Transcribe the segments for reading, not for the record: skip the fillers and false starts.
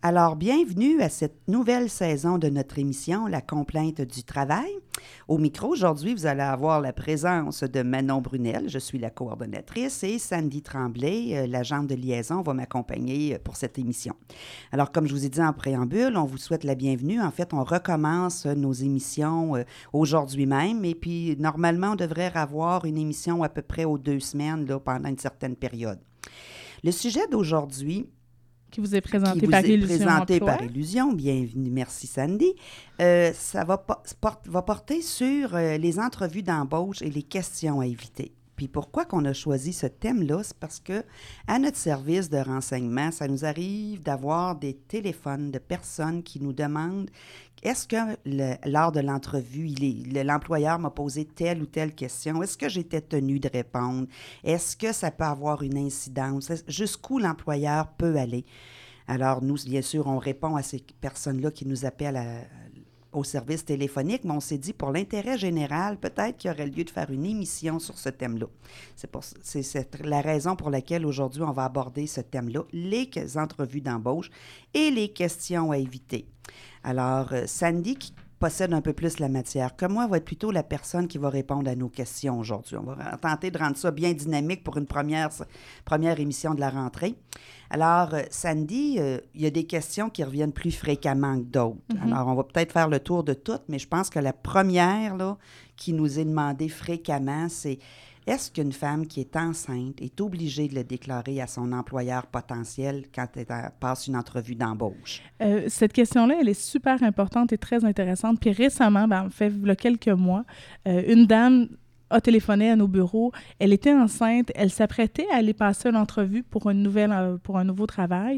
Alors, bienvenue à cette nouvelle saison de notre émission, La complainte du travail. Au micro, aujourd'hui, vous allez avoir la présence de Manon Brunel, je suis la coordonnatrice, et Sandy Tremblay, l'agente de liaison, va m'accompagner pour cette émission. Alors, comme je vous ai dit en préambule, on vous souhaite la bienvenue. En fait, on recommence nos émissions aujourd'hui même, et puis normalement, on devrait avoir une émission à peu près aux 2 semaines là, pendant une certaine période. Le sujet d'aujourd'hui, qui vous est présenté par Illusion. Bienvenue, merci Sandy. Ça va porter sur les entrevues d'embauche et les questions à éviter. Puis pourquoi qu'on a choisi ce thème-là? C'est parce que à notre service de renseignement, ça nous arrive d'avoir des téléphones de personnes qui nous demandent est-ce que lors de l'entrevue, l'employeur m'a posé telle ou telle question? Est-ce que j'étais tenue de répondre? Est-ce que ça peut avoir une incidence? Jusqu'où l'employeur peut aller? Alors, nous, bien sûr, on répond à ces personnes-là qui nous appellent au service téléphonique, mais on s'est dit, pour l'intérêt général, peut-être qu'il y aurait lieu de faire une émission sur ce thème-là. C'est la raison pour laquelle aujourd'hui, on va aborder ce thème-là, les entrevues d'embauche et les questions à éviter. Alors, Sandy, qui possède un peu plus la matière que moi, va être plutôt la personne qui va répondre à nos questions aujourd'hui. On va tenter de rendre ça bien dynamique pour une première émission de la rentrée. Alors, Sandy, il y a des questions qui reviennent plus fréquemment que d'autres. Mm-hmm. Alors, on va peut-être faire le tour de toutes, mais je pense que la première là, qui nous est demandée fréquemment, c'est est-ce qu'une femme qui est enceinte est obligée de le déclarer à son employeur potentiel quand elle passe une entrevue d'embauche? Cette question-là, elle est super importante et très intéressante. Puis récemment, en fait, il y a quelques mois, une dame a téléphoné à nos bureaux. Elle était enceinte. Elle s'apprêtait à aller passer une entrevue pour un nouveau travail.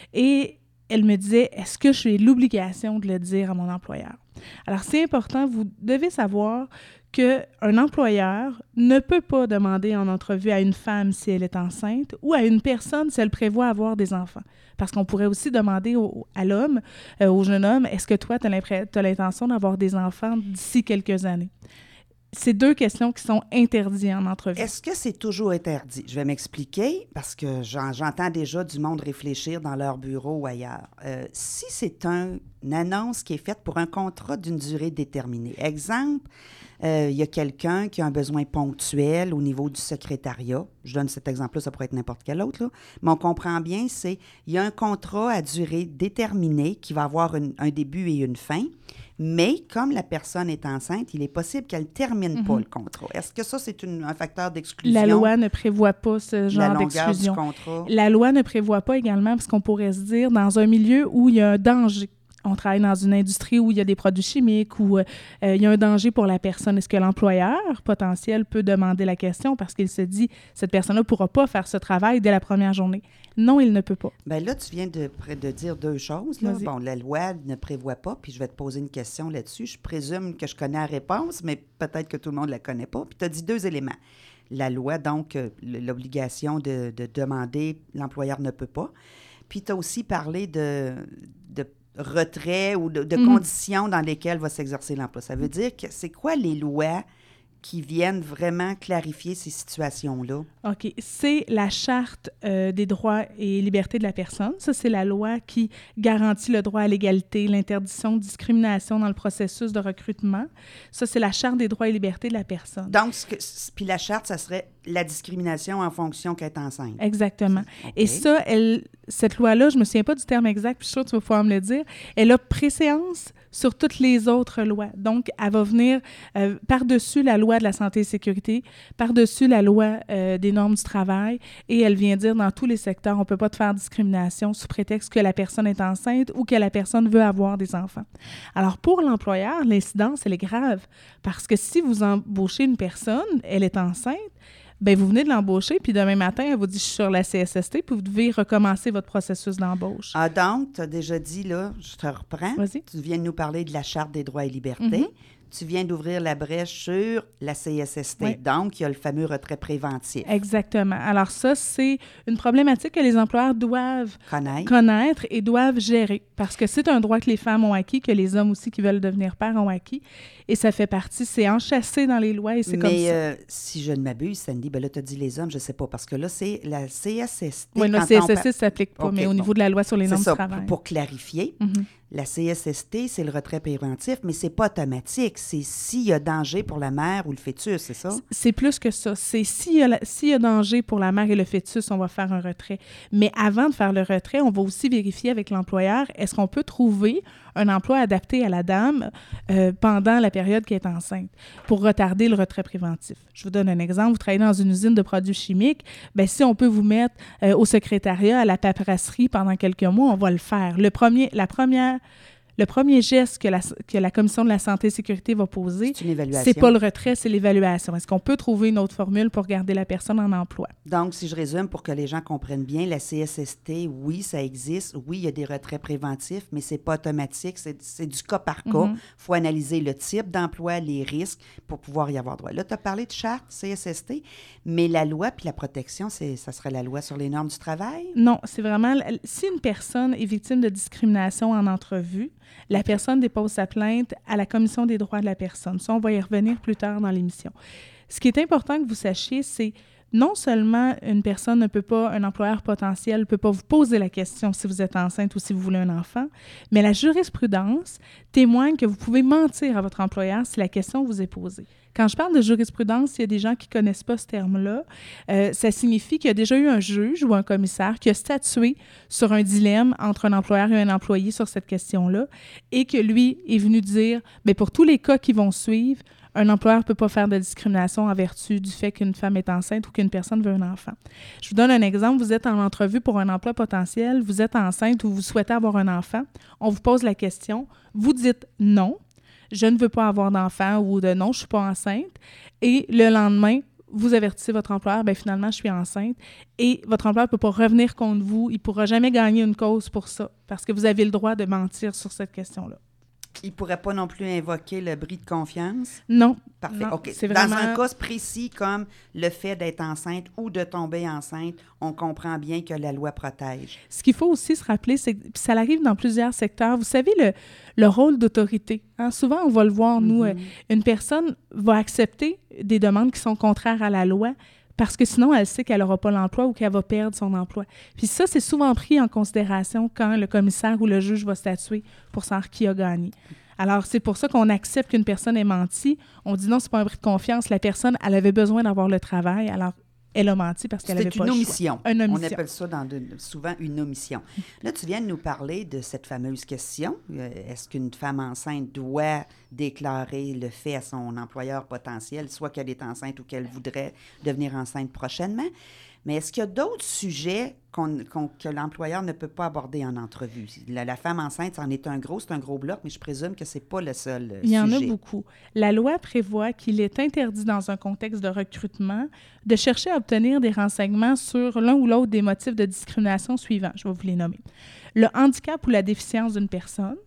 Et elle me disait, est-ce que j'ai l'obligation de le dire à mon employeur? Alors, c'est important. Vous devez savoir qu'un employeur ne peut pas demander en entrevue à une femme si elle est enceinte ou à une personne si elle prévoit avoir des enfants. Parce qu'on pourrait aussi demander à l'homme, au jeune homme, est-ce que toi, tu as l'intention d'avoir des enfants d'ici quelques années? C'est 2 questions qui sont interdites en entrevue. Est-ce que c'est toujours interdit? Je vais m'expliquer parce que j'entends déjà du monde réfléchir dans leur bureau ou ailleurs. Si c'est une annonce qui est faite pour un contrat d'une durée déterminée, exemple, il y a quelqu'un qui a un besoin ponctuel au niveau du secrétariat. Je donne cet exemple-là, ça pourrait être n'importe quel autre, là. Mais on comprend bien, il y a un contrat à durée déterminée qui va avoir un début et une fin. Mais comme la personne est enceinte, il est possible qu'elle ne termine pas le contrat. Est-ce que ça, c'est un facteur d'exclusion? La loi ne prévoit pas ce genre d'exclusion. La longueur du contrat? La loi ne prévoit pas également, parce qu'on pourrait se dire, dans un milieu où il y a un danger. On travaille dans une industrie où il y a des produits chimiques, où il y a un danger pour la personne. Est-ce que l'employeur potentiel peut demander la question parce qu'il se dit, cette personne-là ne pourra pas faire ce travail dès la première journée? Non, il ne peut pas. Bien là, tu viens de dire 2 choses. Là. Bon, la loi ne prévoit pas, puis je vais te poser une question là-dessus. Je présume que je connais la réponse, mais peut-être que tout le monde ne la connaît pas. Puis tu as dit 2 éléments. La loi, donc, l'obligation de demander, l'employeur ne peut pas. Puis tu as aussi parlé de retrait ou de conditions dans lesquelles va s'exercer l'emploi. Ça veut dire que c'est quoi les lois qui viennent vraiment clarifier ces situations-là? OK. C'est la Charte des droits et libertés de la personne. Ça, c'est la loi qui garantit le droit à l'égalité, l'interdiction de discrimination dans le processus de recrutement. Ça, c'est la Charte des droits et libertés de la personne. Donc, puis la Charte, ça serait la discrimination en fonction qu'elle est enceinte. Exactement. Okay. Et ça, cette loi-là, je ne me souviens pas du terme exact, puis je suis sûre que tu vas pouvoir me le dire, elle a préséance sur toutes les autres lois. Donc, elle va venir par-dessus la loi de la santé et sécurité, par-dessus la loi des normes du travail, et elle vient dire dans tous les secteurs, on ne peut pas te faire discrimination sous prétexte que la personne est enceinte ou que la personne veut avoir des enfants. Alors, pour l'employeur, l'incidence, elle est grave, parce que si vous embauchez une personne, elle est enceinte, bien, vous venez de l'embaucher, puis demain matin, elle vous dit « je suis sur la CSST », puis vous devez recommencer votre processus d'embauche. Ah, donc, tu as déjà dit, là, je te reprends. Vas-y. Tu viens de nous parler de la Charte des droits et libertés. Mm-hmm. Tu viens d'ouvrir la brèche sur la CSST. Oui. Donc, il y a le fameux retrait préventif. Exactement. Alors ça, c'est une problématique que les employeurs doivent connaître et doivent gérer, parce que c'est un droit que les femmes ont acquis, que les hommes aussi qui veulent devenir pères ont acquis. et ça fait partie, c'est enchâssé dans les lois et c'est comme ça. Mais si je ne m'abuse, Sandy, ben là, tu as dit les hommes, je ne sais pas, parce que là, c'est la CSST. Oui, la CSST, ça ne s'applique pas, mais au niveau de la loi sur les normes du travail. Pour clarifier, la CSST, c'est le retrait préventif, mais c'est pas automatique. C'est s'il y a danger pour la mère ou le fœtus, c'est ça? C'est plus que ça. C'est s'il y a danger pour la mère et le fœtus, on va faire un retrait. Mais avant de faire le retrait, on va aussi vérifier avec l'employeur, est-ce qu'on peut trouver un emploi adapté à la dame pendant la période qu'elle est enceinte pour retarder le retrait préventif. Je vous donne un exemple. Vous travaillez dans une usine de produits chimiques. Bien, si on peut vous mettre au secrétariat, à la paperasserie pendant quelques mois, on va le faire. Le premier geste que la Commission de la santé et sécurité va poser, c'est pas le retrait, c'est l'évaluation. Est-ce qu'on peut trouver une autre formule pour garder la personne en emploi? Donc, si je résume pour que les gens comprennent bien, la CSST, oui, ça existe. Oui, il y a des retraits préventifs, mais c'est pas automatique. C'est du cas par cas. Il faut analyser le type d'emploi, les risques pour pouvoir y avoir droit. Là, tu as parlé de charte CSST, mais la loi puis la protection, ça serait la loi sur les normes du travail? Non, c'est vraiment... Si une personne est victime de discrimination en entrevue, la personne dépose sa plainte à la Commission des droits de la personne. Ça, on va y revenir plus tard dans l'émission. Ce qui est important que vous sachiez, c'est non seulement un employeur potentiel ne peut pas vous poser la question si vous êtes enceinte ou si vous voulez un enfant, mais la jurisprudence témoigne que vous pouvez mentir à votre employeur si la question vous est posée. Quand je parle de jurisprudence, il y a des gens qui ne connaissent pas ce terme-là. Ça signifie qu'il y a déjà eu un juge ou un commissaire qui a statué sur un dilemme entre un employeur et un employé sur cette question-là et que lui est venu dire, bien, pour tous les cas qui vont suivre, un employeur ne peut pas faire de discrimination en vertu du fait qu'une femme est enceinte ou qu'une personne veut un enfant. Je vous donne un exemple. Vous êtes en entrevue pour un emploi potentiel, vous êtes enceinte ou vous souhaitez avoir un enfant. On vous pose la question, vous dites non, je ne veux pas avoir d'enfant ou de non, je ne suis pas enceinte. Et le lendemain, vous avertissez votre employeur, bien finalement, je suis enceinte. Et votre employeur ne peut pas revenir contre vous. Il ne pourra jamais gagner une cause pour ça parce que vous avez le droit de mentir sur cette question-là. Il ne pourrait pas non plus invoquer le bris de confiance? Non. Parfait. Non, OK. c'est Dans vraiment... un cas précis comme le fait d'être enceinte ou de tomber enceinte, on comprend bien que la loi protège. Ce qu'il faut aussi se rappeler, c'est que ça arrive dans plusieurs secteurs. Vous savez, le rôle d'autorité. Hein? Souvent, on va le voir, nous, une personne va accepter des demandes qui sont contraires à la loi parce que sinon, elle sait qu'elle n'aura pas l'emploi ou qu'elle va perdre son emploi. Puis ça, c'est souvent pris en considération quand le commissaire ou le juge va statuer pour savoir qui a gagné. Alors, c'est pour ça qu'on accepte qu'une personne ait menti. On dit non, c'est pas un bris de confiance. La personne, elle avait besoin d'avoir le travail, alors elle a menti parce qu'elle n'avait pas le choix. C'est une omission. On appelle ça souvent une omission. Là, tu viens de nous parler de cette fameuse question. Est-ce qu'une femme enceinte doit déclarer le fait à son employeur potentiel, soit qu'elle est enceinte ou qu'elle voudrait devenir enceinte prochainement? Mais est-ce qu'il y a d'autres sujets que l'employeur ne peut pas aborder en entrevue? La femme enceinte, c'est un gros bloc, mais je présume que ce n'est pas le seul sujet. Il y en a beaucoup. La loi prévoit qu'il est interdit dans un contexte de recrutement de chercher à obtenir des renseignements sur l'un ou l'autre des motifs de discrimination suivants. Je vais vous les nommer. Le handicap ou la déficience d'une personne,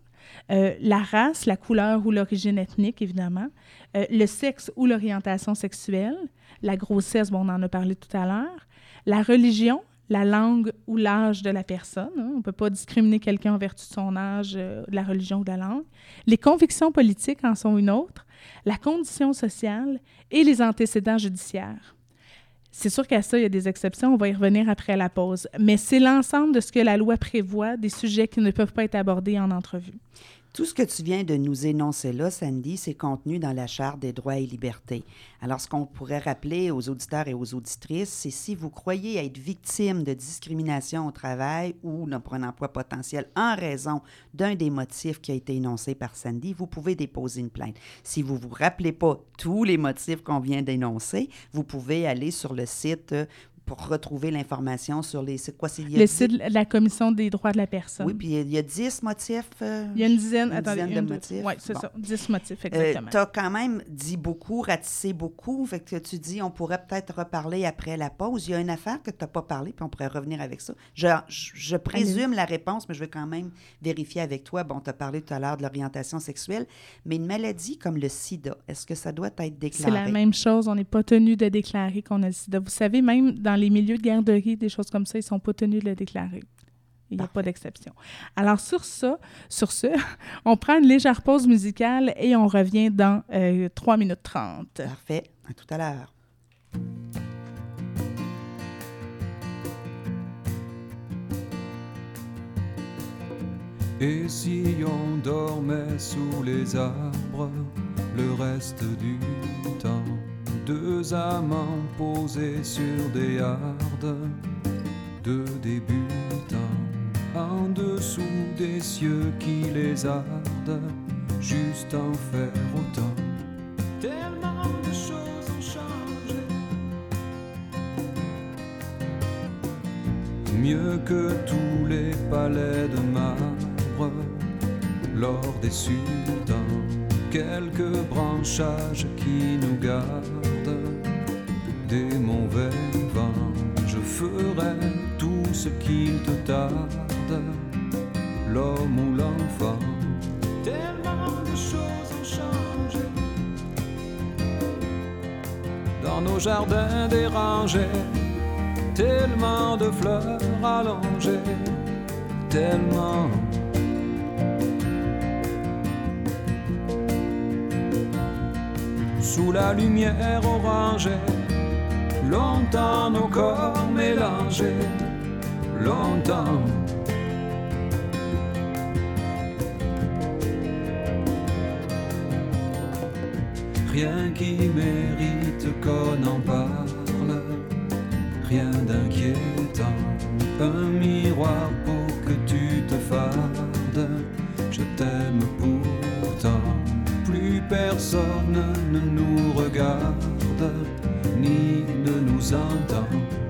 la race, la couleur ou l'origine ethnique, évidemment, le sexe ou l'orientation sexuelle, la grossesse, on en a parlé tout à l'heure, la religion, la langue ou l'âge de la personne. Hein. On ne peut pas discriminer quelqu'un en vertu de son âge, de la religion ou de la langue. Les convictions politiques en sont une autre, la condition sociale et les antécédents judiciaires. C'est sûr qu'à ça, il y a des exceptions. On va y revenir après la pause. Mais c'est l'ensemble de ce que la loi prévoit, des sujets qui ne peuvent pas être abordés en entrevue. Tout ce que tu viens de nous énoncer là, Sandy, c'est contenu dans la Charte des droits et libertés. Alors, ce qu'on pourrait rappeler aux auditeurs et aux auditrices, c'est si vous croyez être victime de discrimination au travail ou pour un emploi potentiel en raison d'un des motifs qui a été énoncé par Sandy, vous pouvez déposer une plainte. Si vous ne vous rappelez pas tous les motifs qu'on vient d'énoncer, vous pouvez aller sur le site pour retrouver l'information sur les... C'est quoi? Le site de la Commission des droits de la personne. Oui, puis il y a 10 motifs. Il y a une dizaine de motifs. Oui, c'est ça, 10 motifs, exactement. Tu as quand même dit beaucoup, ratissé beaucoup, fait que tu dis on pourrait peut-être reparler après la pause. Il y a une affaire que tu n'as pas parlé, puis on pourrait revenir avec ça. Je présume la réponse, mais je vais quand même vérifier avec toi. Bon, tu as parlé tout à l'heure de l'orientation sexuelle, mais une maladie comme le sida, est-ce que ça doit être déclaré? C'est la même chose. On n'est pas tenu de déclarer qu'on a le sida. Vous savez, même dans les milieux de garderie, des choses comme ça, ils ne sont pas tenus de le déclarer. Il n'y a pas d'exception. Alors, sur ce, on prend une légère pause musicale et on revient dans 3 minutes 30. Parfait. À tout à l'heure. Et si on dormait sous les arbres le reste du temps, deux amants posés sur des hardes, deux débutants, en dessous des cieux qui les ardent, juste en faire autant. Tellement de choses ont changé, mieux que tous les palais de marbre, lors des sultans, quelques branchages qui nous gardent des mauvais vents. Je ferai tout ce qu'il te tarde, l'homme ou l'enfant. Tellement de choses ont changé dans nos jardins dérangés, tellement de fleurs allongées, tellement. Sous la lumière orangée, longtemps nos corps mélangés, longtemps. Rien qui mérite qu'on en parle, rien d'inquiétant, un miroir pour que tu te fardes, je t'aime pourtant. Plus personne ne nous regarde, ni ne nous entend.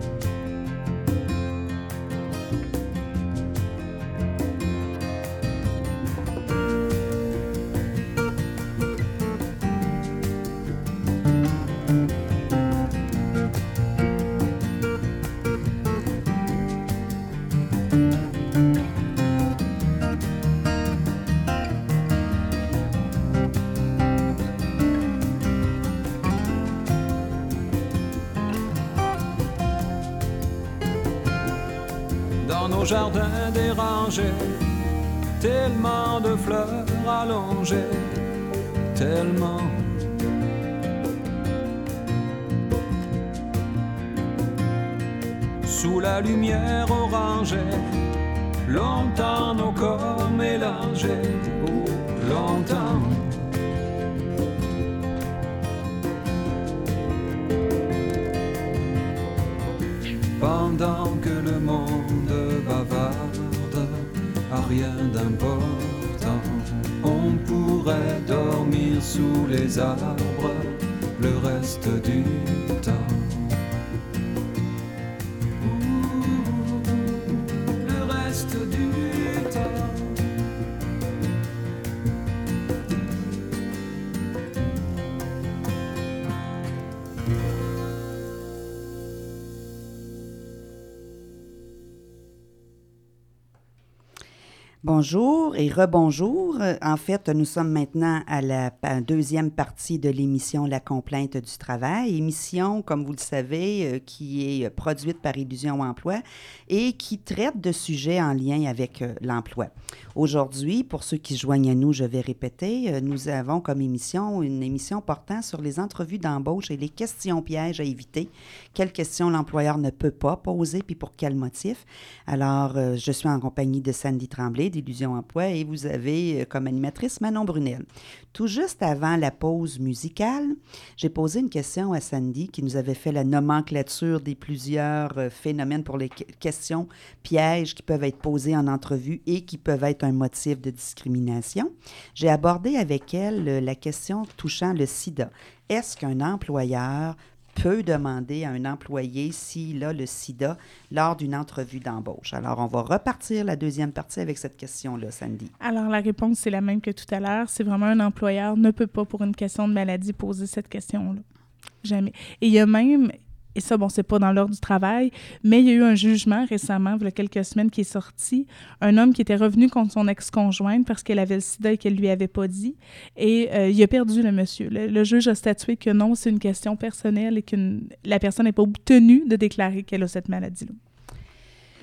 Nos jardins dérangés, tellement de fleurs allongées, tellement. Sous la lumière orangée, longtemps nos corps mélangés, oh, longtemps. Pendant que le monde bavarde à rien d'important, on pourrait dormir sous les arbres le reste du temps. Le reste du temps. Bonjour et rebonjour. En fait, nous sommes maintenant à la deuxième partie de l'émission La complainte du travail, émission, comme vous le savez, qui est produite par Illusion Emploi et qui traite de sujets en lien avec l'emploi. Aujourd'hui, pour ceux qui se joignent à nous, je vais répéter, nous avons comme émission une émission portant sur les entrevues d'embauche et les questions pièges à éviter. Quelles questions l'employeur ne peut pas poser puis pour quel motif? Alors, je suis en compagnie de Sandy Tremblay d'Illusion Emploi et vous avez comme animatrice Manon Brunel. Tout juste avant la pause musicale, j'ai posé une question à Sandy qui nous avait fait la nomenclature des plusieurs phénomènes pour les questions pièges qui peuvent être posées en entrevue et qui peuvent être un motif de discrimination. J'ai abordé avec elle la question touchant le sida. Est-ce qu'un employeur peut demander à un employé s'il a le sida lors d'une entrevue d'embauche? Alors, on va repartir la deuxième partie avec cette question-là, Sandy. Alors, la réponse, c'est la même que tout à l'heure. C'est vraiment un employeur ne peut pas, pour une question de maladie, poser cette question-là. Jamais. Et il y a même, et ça, bon, c'est pas dans l'ordre du travail, mais il y a eu un jugement récemment, il y a quelques semaines, qui est sorti. Un homme qui était revenu contre son ex-conjointe parce qu'elle avait le sida et qu'elle lui avait pas dit. Et il a perdu le monsieur. Le juge a statué que non, c'est une question personnelle et que la personne n'est pas tenue de déclarer qu'elle a cette maladie-là.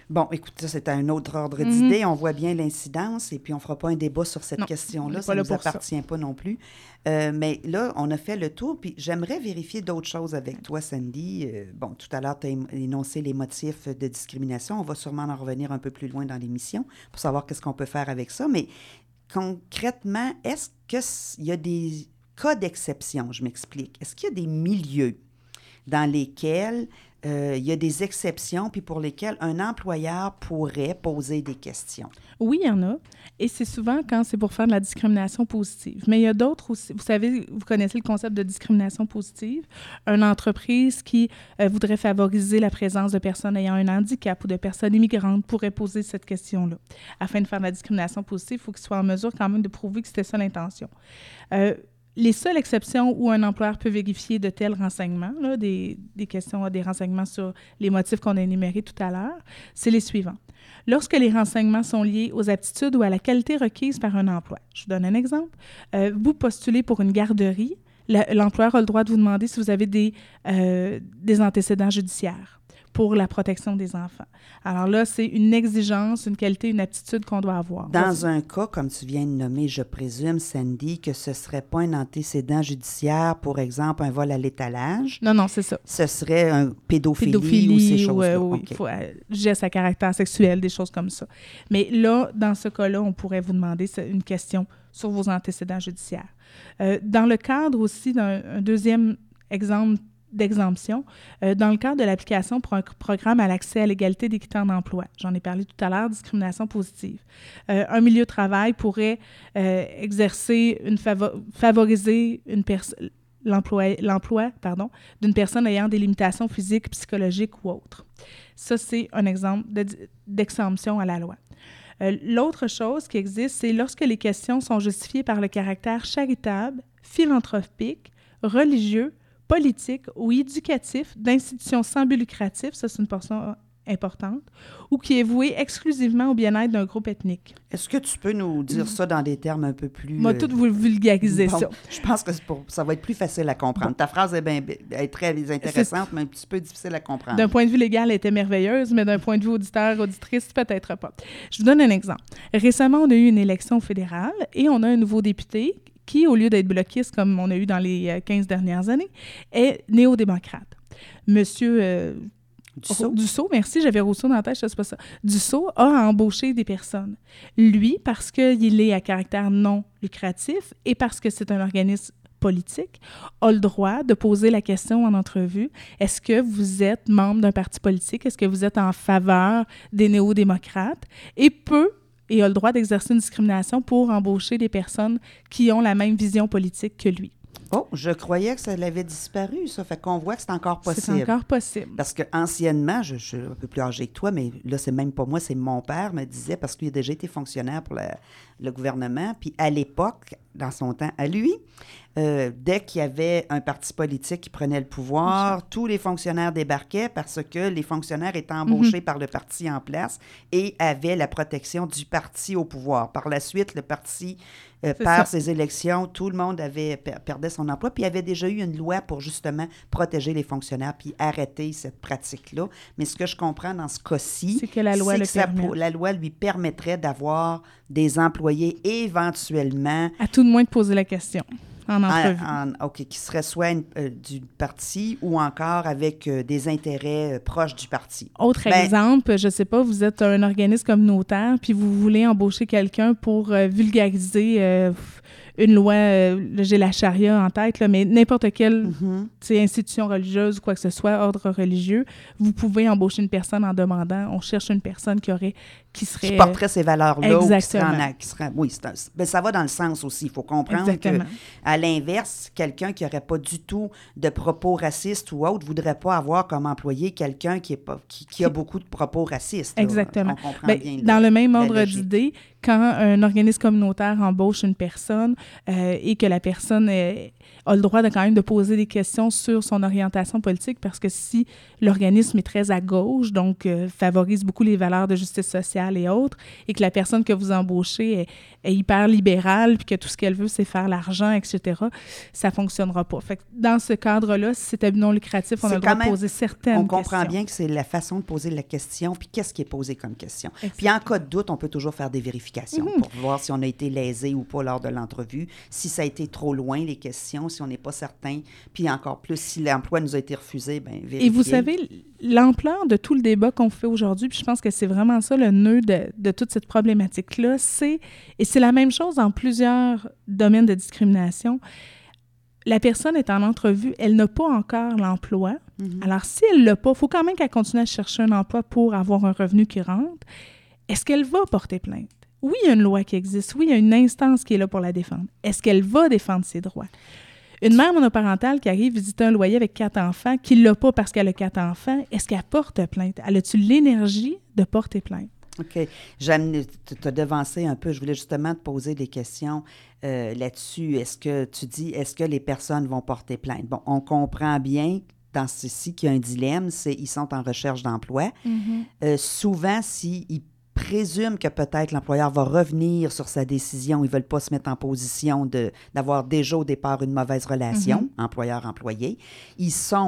Bon, écoute, ça, c'est un autre ordre d'idée. On voit bien l'incidence et puis on ne fera pas un débat sur cette question-là. Ça ne nous appartient pas non plus. Mais là, on a fait le tour. Puis j'aimerais vérifier d'autres choses avec toi, Sandy. Bon, tout à l'heure, tu as énoncé les motifs de discrimination. On va sûrement en revenir un peu plus loin dans l'émission pour savoir qu'est-ce qu'on peut faire avec ça. Mais concrètement, est-ce qu'il y a des cas d'exception? Je m'explique. Est-ce qu'il y a des milieux dans lesquels il y a des exceptions, puis pour lesquelles un employeur pourrait poser des questions? Oui, il y en a. Et c'est souvent quand c'est pour faire de la discrimination positive. Mais il y a d'autres aussi. Vous savez, vous connaissez le concept de discrimination positive. Une entreprise qui voudrait favoriser la présence de personnes ayant un handicap ou de personnes immigrantes pourrait poser cette question-là. Afin de faire de la discrimination positive, il faut qu'il soit en mesure quand même de prouver que c'était ça l'intention. Les seules exceptions où un employeur peut vérifier de tels renseignements, là, des questions, des renseignements sur les motifs qu'on a énumérés tout à l'heure, c'est les suivants. Lorsque les renseignements sont liés aux aptitudes ou à la qualité requise par un emploi. Je vous donne un exemple. Vous postulez pour une garderie, l'employeur a le droit de vous demander si vous avez des antécédents judiciaires pour la protection des enfants. Alors là, c'est une exigence, une qualité, une aptitude qu'on doit avoir. Dans un cas, comme tu viens de nommer, je présume, Sandy, que ce ne serait pas un antécédent judiciaire, pour exemple, un vol à l'étalage. Non, c'est ça. Ce serait un pédophilie ou ces choses-là. Oui, geste à caractère sexuel, des choses comme ça. Mais là, dans ce cas-là, on pourrait vous demander une question sur vos antécédents judiciaires. Dans le cadre aussi d'un deuxième exemple d'exemption, dans le cadre de l'application pour un programme à l'accès à l'égalité d'équité en emploi. J'en ai parlé tout à l'heure, discrimination positive. Un milieu de travail pourrait favoriser l'emploi d'une personne ayant des limitations physiques, psychologiques ou autres. Ça, c'est un exemple d'exemption à la loi. L'autre chose qui existe, c'est lorsque les questions sont justifiées par le caractère charitable, philanthropique, religieux, politique ou éducatif d'institutions sans but lucratif, ça c'est une portion importante, ou qui est vouée exclusivement au bien-être d'un groupe ethnique. Est-ce que tu peux nous dire ça dans des termes un peu plus... Moi, tout vous vulgariser ça. Je pense que ça va être plus facile à comprendre. Bon. Ta phrase est très intéressante, mais un petit peu difficile à comprendre. D'un point de vue légal, elle était merveilleuse, mais d'un point de vue auditrice, peut-être pas. Je vous donne un exemple. Récemment, on a eu une élection fédérale et on a un nouveau député qui, au lieu d'être bloquiste, comme on a eu dans les 15 dernières années, est néo-démocrate. Monsieur Dussault, merci, j'avais Rousseau dans la tête, je ne sais pas ça. Dussault a embauché des personnes. Lui, parce qu'il est à caractère non lucratif et parce que c'est un organisme politique, a le droit de poser la question en entrevue, est-ce que vous êtes membre d'un parti politique? Est-ce que vous êtes en faveur des néo-démocrates? Et a le droit d'exercer une discrimination pour embaucher des personnes qui ont la même vision politique que lui. Oh, je croyais que ça l'avait disparu, ça. Fait qu'on voit que c'est encore possible. C'est encore possible. Parce qu'anciennement, je suis un peu plus âgée que toi, mais là, c'est même pas moi, c'est mon père me disait, parce qu'il a déjà été fonctionnaire pour le gouvernement, puis à l'époque, dans son temps à lui, dès qu'il y avait un parti politique qui prenait le pouvoir, tous les fonctionnaires débarquaient parce que les fonctionnaires étaient embauchés par le parti en place et avaient la protection du parti au pouvoir. Par la suite, le parti perd ses élections, tout le monde perdait son emploi, puis il y avait déjà eu une loi pour justement protéger les fonctionnaires puis arrêter cette pratique-là. Mais ce que je comprends dans ce cas-ci, c'est que la loi la loi lui permettrait d'avoir des employés éventuellement... À tout de moins de poser la question. En entrevue. OK, qui serait soit du parti ou encore avec des intérêts proches du parti. Autre exemple, je ne sais pas, vous êtes un organisme communautaire puis vous voulez embaucher quelqu'un pour vulgariser une loi, j'ai la charia en tête, là, mais n'importe quelle institution religieuse ou quoi que ce soit, ordre religieux, vous pouvez embaucher une personne en demandant, on cherche une personne qui serait... Qui porterait ces valeurs-là. Exactement. Oui, ça va dans le sens aussi. Il faut comprendre qu'à l'inverse, quelqu'un qui n'aurait pas du tout de propos racistes ou autre ne voudrait pas avoir comme employé quelqu'un qui a beaucoup de propos racistes. Exactement. On comprend bien dans le même ordre d'idée, quand un organisme communautaire embauche une personne et que la personne a le droit quand même de poser des questions sur son orientation politique, parce que si l'organisme est très à gauche, donc favorise beaucoup les valeurs de justice sociale, sociale et autres, et que la personne que vous embauchez est hyper libérale, puis que tout ce qu'elle veut, c'est faire l'argent, etc., ça ne fonctionnera pas. Fait que dans ce cadre-là, si c'est à but non lucratif, on a le droit de poser certaines questions. On comprend bien que c'est la façon de poser la question, puis qu'est-ce qui est posé comme question. Exactement. Puis en cas de doute, on peut toujours faire des vérifications pour voir si on a été lésé ou pas lors de l'entrevue, si ça a été trop loin, les questions, si on n'est pas certain, puis encore plus, si l'emploi nous a été refusé, bien, vérifier. Et vous savez, l'ampleur de tout le débat qu'on fait aujourd'hui, puis je pense que c'est vraiment ça le nœud de toute cette problématique-là, et c'est la même chose dans plusieurs domaines de discrimination. La personne est en entrevue, elle n'a pas encore l'emploi. Mm-hmm. Alors, si elle ne l'a pas, il faut quand même qu'elle continue à chercher un emploi pour avoir un revenu qui rentre. Est-ce qu'elle va porter plainte? Oui, il y a une loi qui existe. Oui, il y a une instance qui est là pour la défendre. Est-ce qu'elle va défendre ses droits? Une mère monoparentale qui arrive visiter un loyer avec 4 enfants, qui ne l'a pas parce qu'elle a 4 enfants, est-ce qu'elle porte plainte? Elle a-t-il l'énergie de porter plainte? OK. Tu as devancé un peu. Je voulais justement te poser des questions là-dessus. Est-ce que les personnes vont porter plainte? Bon, on comprend bien dans ceci qu'il y a un dilemme, c'est qu'ils sont en recherche d'emploi. Mm-hmm. Souvent, s'ils présument que peut-être l'employeur va revenir sur sa décision, ils ne veulent pas se mettre en position d'avoir déjà au départ une mauvaise relation, employeur-employé. Ils sont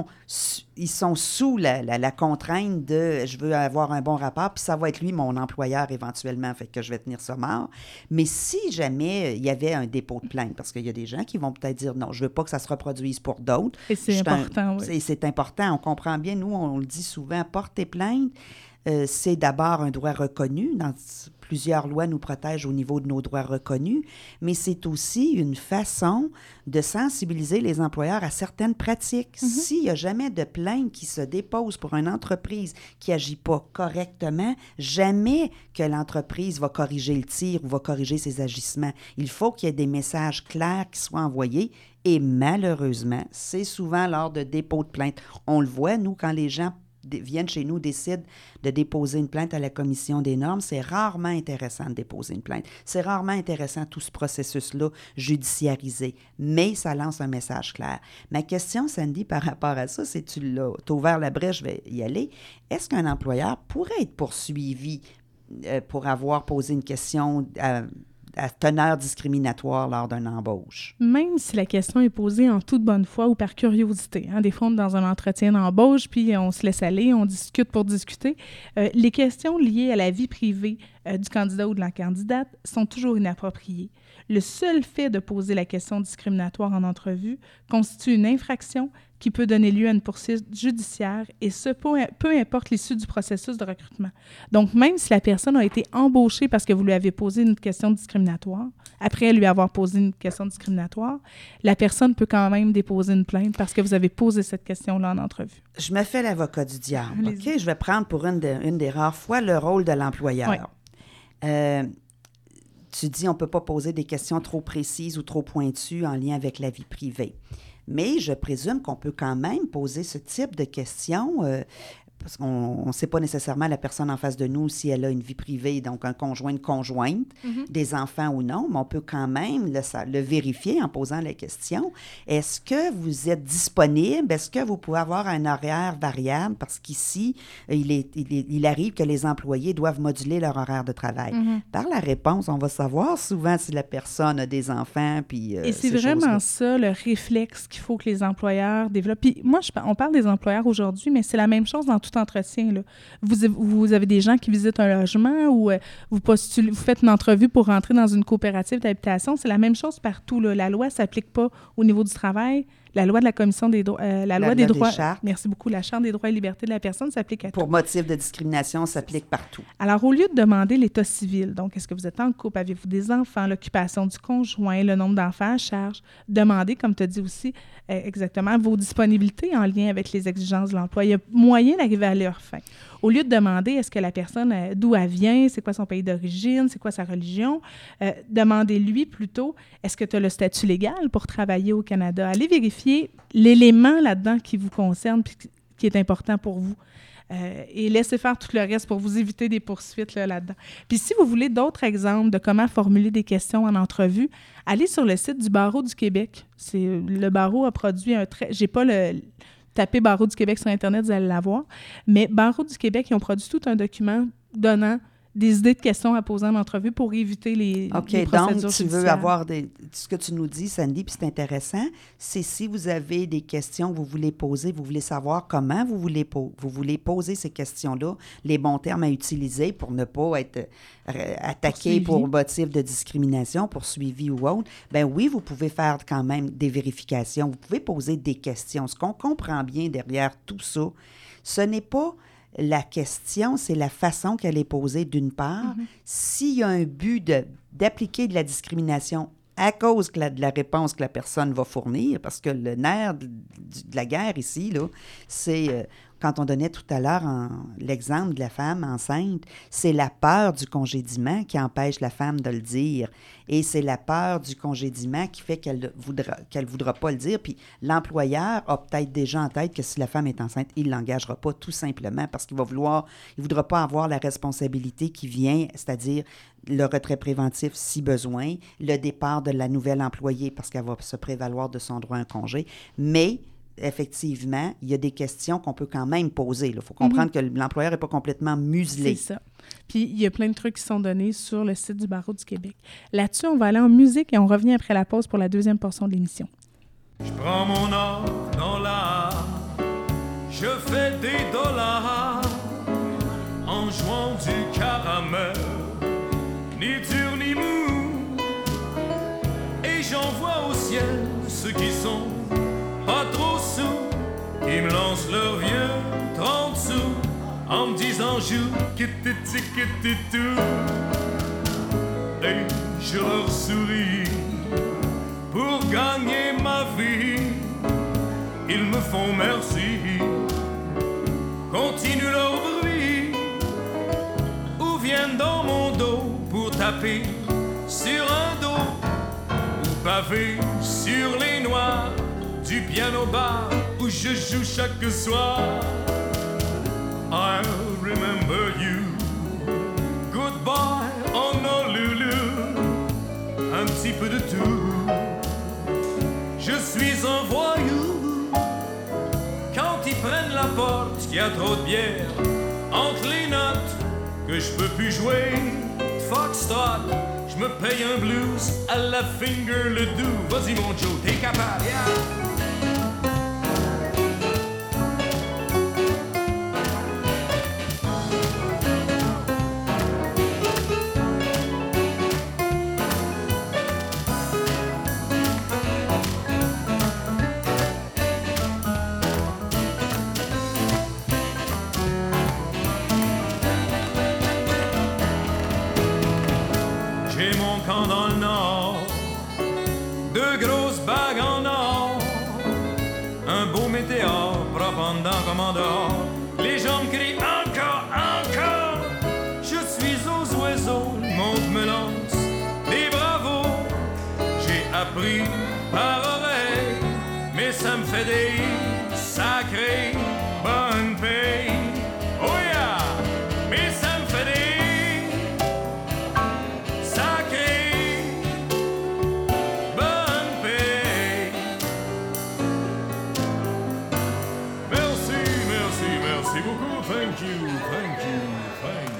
sous la contrainte de « je veux avoir un bon rapport », puis ça va être lui, mon employeur, éventuellement, fait que je vais tenir ça mort. Mais si jamais il y avait un dépôt de plainte, parce qu'il y a des gens qui vont peut-être dire « non, je ne veux pas que ça se reproduise pour d'autres ». Et c'est important, oui. C'est important, on comprend bien, nous, on le dit souvent, porter plainte, c'est d'abord un droit reconnu. Plusieurs lois nous protègent au niveau de nos droits reconnus, mais c'est aussi une façon de sensibiliser les employeurs à certaines pratiques. Mm-hmm. S'il n'y a jamais de plainte qui se dépose pour une entreprise qui n'agit pas correctement, jamais que l'entreprise va corriger le tir ou va corriger ses agissements. Il faut qu'il y ait des messages clairs qui soient envoyés et malheureusement, c'est souvent lors de dépôt de plainte. On le voit, nous, quand les gens viennent chez nous, décident de déposer une plainte à la commission des normes, c'est rarement intéressant de déposer une plainte. C'est rarement intéressant tout ce processus-là judiciarisé, mais ça lance un message clair. Ma question, Sandy, par rapport à ça, c'est tu as ouvert la brèche, je vais y aller. Est-ce qu'un employeur pourrait être poursuivi pour avoir posé une question à teneur discriminatoire lors d'une embauche? Même si la question est posée en toute bonne foi ou par curiosité. Des fois, on est dans un entretien d'embauche, puis on se laisse aller, on discute pour discuter. Les questions liées à la vie privée du candidat ou de la candidate sont toujours inappropriées. Le seul fait de poser la question discriminatoire en entrevue constitue une infraction qui peut donner lieu à une poursuite judiciaire, et ce, peu importe l'issue du processus de recrutement. Donc, même si la personne a été embauchée parce que vous lui avez posé une question discriminatoire, après lui avoir posé une question discriminatoire, la personne peut quand même déposer une plainte parce que vous avez posé cette question-là en entrevue. Je me fais l'avocat du diable. OK? Je vais prendre pour une des rares fois le rôle de l'employeur. Oui. Tu dis on ne peut pas poser des questions trop précises ou trop pointues en lien avec la vie privée. Mais je présume qu'on peut quand même poser ce type de questions parce qu'on ne sait pas nécessairement la personne en face de nous si elle a une vie privée, donc un conjoint, une conjointe, des enfants ou non, mais on peut quand même le vérifier en posant la question. Est-ce que vous êtes disponible? Est-ce que vous pouvez avoir un horaire variable? Parce qu'ici, il arrive que les employés doivent moduler leur horaire de travail. Par la réponse, on va savoir souvent si la personne a des enfants. Puis, et c'est vraiment ça, le réflexe qu'il faut que les employeurs développent. Puis moi, on parle des employeurs aujourd'hui, mais c'est la même chose dans tout entretien, là. Vous avez des gens qui visitent un logement ou vous faites une entrevue pour rentrer dans une coopérative d'habitation. C'est la même chose partout, là. La loi ne s'applique pas au niveau du travail. La loi de la Commission des droits... la loi des droits... Merci beaucoup. La Charte des droits et libertés de la personne s'applique à tout. Pour motif de discrimination, s'applique partout. Alors, au lieu de demander l'état civil, donc est-ce que vous êtes en couple, avez-vous des enfants, l'occupation du conjoint, le nombre d'enfants à charge, demandez, comme tu as dit aussi, exactement, vos disponibilités en lien avec les exigences de l'emploi. Il y a moyen d'arriver à leur fin. Au lieu de demander est-ce que la personne, d'où elle vient, c'est quoi son pays d'origine, c'est quoi sa religion, demandez-lui plutôt est-ce que tu as le statut légal pour travailler au Canada. Allez vérifier l'élément là-dedans qui vous concerne et qui est important pour vous. Et laissez faire tout le reste pour vous éviter des poursuites là-dedans. Puis si vous voulez d'autres exemples de comment formuler des questions en entrevue, allez sur le site du Barreau du Québec. Le Barreau a produit j'ai pas tapez Barreau du Québec sur Internet, vous allez l'avoir. Mais Barreau du Québec, ils ont produit tout un document donnant des idées de questions à poser en entrevue pour éviter les procédures donc tu veux judiciaires. avoir ce que tu nous dis, Sandy, puis c'est intéressant, c'est si vous avez des questions que vous voulez poser, vous voulez savoir comment vous voulez poser ces questions-là, les bons termes à utiliser pour ne pas être attaqué pour motif de discrimination, poursuivi ou autre, bien oui, vous pouvez faire quand même des vérifications, vous pouvez poser des questions. Ce qu'on comprend bien derrière tout ça, ce n'est pas la question, c'est la façon qu'elle est posée d'une part. S'il y a un but d'appliquer de la discrimination à cause de la réponse que la personne va fournir, parce que le nerf de la guerre ici, là, c'est, quand on donnait tout à l'heure l'exemple de la femme enceinte, c'est la peur du congédiement qui empêche la femme de le dire. Et c'est la peur du congédiement qui fait qu'elle voudra pas le dire. Puis l'employeur a peut-être déjà en tête que si la femme est enceinte, il ne l'engagera pas tout simplement parce qu'il voudra pas avoir la responsabilité qui vient, c'est-à-dire le retrait préventif si besoin, le départ de la nouvelle employée parce qu'elle va se prévaloir de son droit à un congé. Mais effectivement, il y a des questions qu'on peut quand même poser. Il faut comprendre que l'employeur n'est pas complètement muselé. C'est ça. Puis, il y a plein de trucs qui sont donnés sur le site du Barreau du Québec. Là-dessus, on va aller en musique et on revient après la pause pour la deuxième portion de l'émission. Je prends mon art dans l'art, je fais des dollars en jouant du caramel, ni dur ni mou, et j'envoie au ciel ceux qui sont pas trop sous, qui me lancent leurs vieux 30 sous en me disant joue, tout. Et je leur souris pour gagner ma vie. Ils me font merci, continuent leur bruit, ou viennent dans mon dos pour taper sur un dos, ou paver sur les noirs du piano bar où je joue chaque soir. I'll remember you. Goodbye, Honolulu. Un petit peu de tout. Je suis un voyou. Quand ils prennent la porte, qu'il y a trop de bière entre les notes, que je peux plus jouer foxtrot, je me paye un blues à la Finger le Doux. Vas-y mon Joe, t'es capable, yeah! Dans le nord, deux grosses bagues en or, un beau météore propendant comme en dehors. Les gens me crient encore, encore. Je suis aux oiseaux, le monde me lance des bravos. J'ai appris par oreille, mais ça me fait des sacrés bonnes payes. Oh yeah, mais ça me fait des Thank you.